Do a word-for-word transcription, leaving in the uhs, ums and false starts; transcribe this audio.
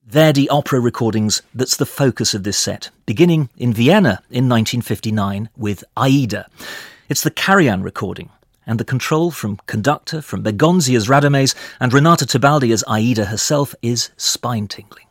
Verdi opera recordings that's the focus of this set, beginning in Vienna in nineteen fifty-nine with Aida. It's the Karajan recording, and the control from conductor, from Begonzi as Radames and Renata Tebaldi as Aida herself is spine-tingling.